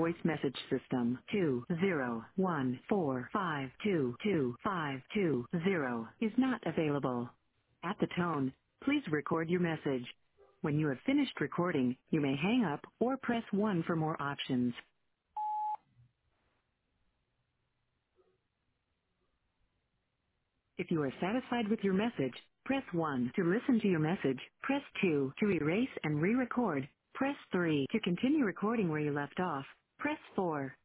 voice message system. 20145222520 is not available. At the tone, please record your message. When you have finished recording, you may hang up or press 1 for more options. If you are satisfied with your message, press 1 to listen to your message. Press 2 to erase and re-record. Press 3 to continue recording where you left off. Press 4